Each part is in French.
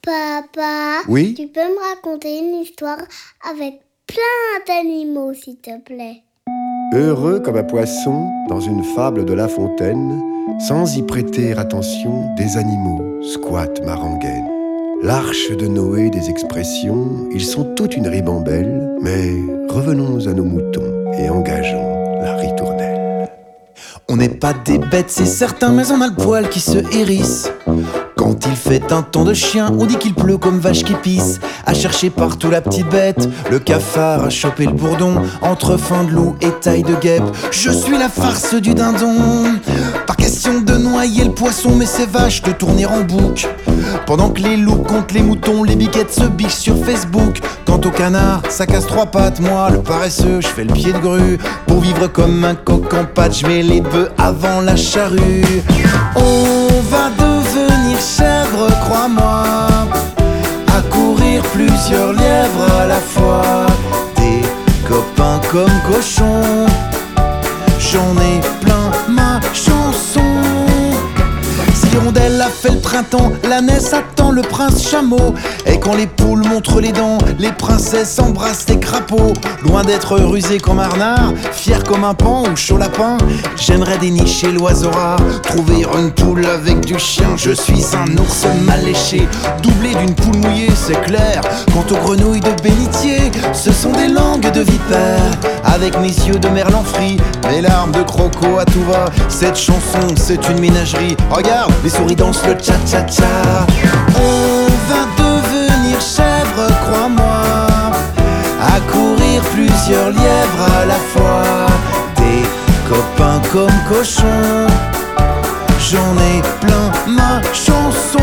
Papa, Oui? tu peux me raconter une histoire avec plein d'animaux, s'il te plaît? Heureux comme un poisson dans une fable de La Fontaine, sans y prêter attention, des animaux squattent ma rengaine. L'arche de Noé des expressions, ils sont toute une ribambelle, mais revenons à nos moutons et engageons la ritournelle. On n'est pas des bêtes, c'est certain, mais on a le poil qui se hérisse. Quand il fait un temps de chien, on dit qu'il pleut comme vache qui pisse. À chercher partout la petite bête, le cafard a chopé le bourdon, entre fin de loup et taille de guêpe. Je suis la farce du dindon. Pas question de noyer le poisson, mais c'est vache de tourner en boucle. Pendant que les loups comptent les moutons, les biquettes se bichent sur Facebook. Quant au canard, ça casse trois pattes, moi le paresseux, je fais le pied de grue. Pour vivre comme un coq en pâte, je mets les bœufs avant la charrue. On va devenir chèvre, crois-moi, à courir plusieurs lièvres à la fois. Des copains comme cochons, j'en ai plein ma chanson. Si l'hirondelle a fait le printemps, l'ânesse attend le prince chameau. Et quand les poules montrent les dents, les princesses embrassent les crapauds. Loin d'être rusé comme un renard, fier comme un paon ou chaud lapin, j'aimerais dénicher l'oiseau rare, trouver une poule avec du chien. Je suis un ours mal léché, doublé d'une poule mouillée, c'est clair. Quant aux grenouilles de bénitier, ce sont des langues de vipère. Avec mes yeux de merlan frit, mes larmes de croco à tout va. Cette chanson, c'est une ménagerie. Regarde, les souris dansent le cha-cha-cha. On va devenir chèvre, crois-moi, à courir plusieurs lièvres à la fois. Des copains comme cochons, j'en ai plein ma chanson.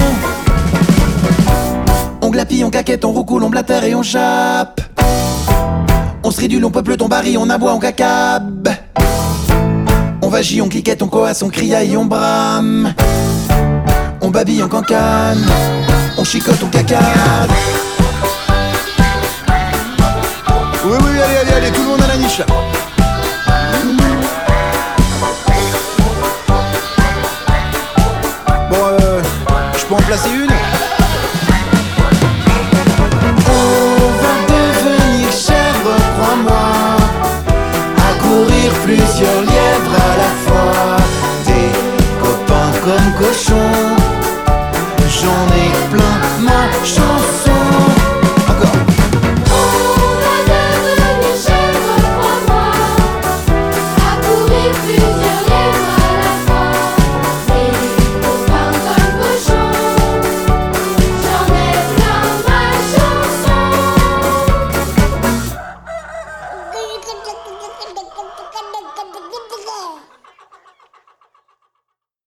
On glapille, on caquette, on roucoule, on blatère et on jappe. On se ridule, on peuple ton baril, on aboie, on cacabe. On vagit, on cliquette, on coasse, on criaille, on brame. On babille, on cancane, on chicote, on cacade. Oui, allez, tout le monde à la niche là. Bon, je peux en placer une? On va devenir chèvre, crois-moi, à courir plusieurs lièvres à la fois. Des copains comme cochons, j'en ai plein ma chanson.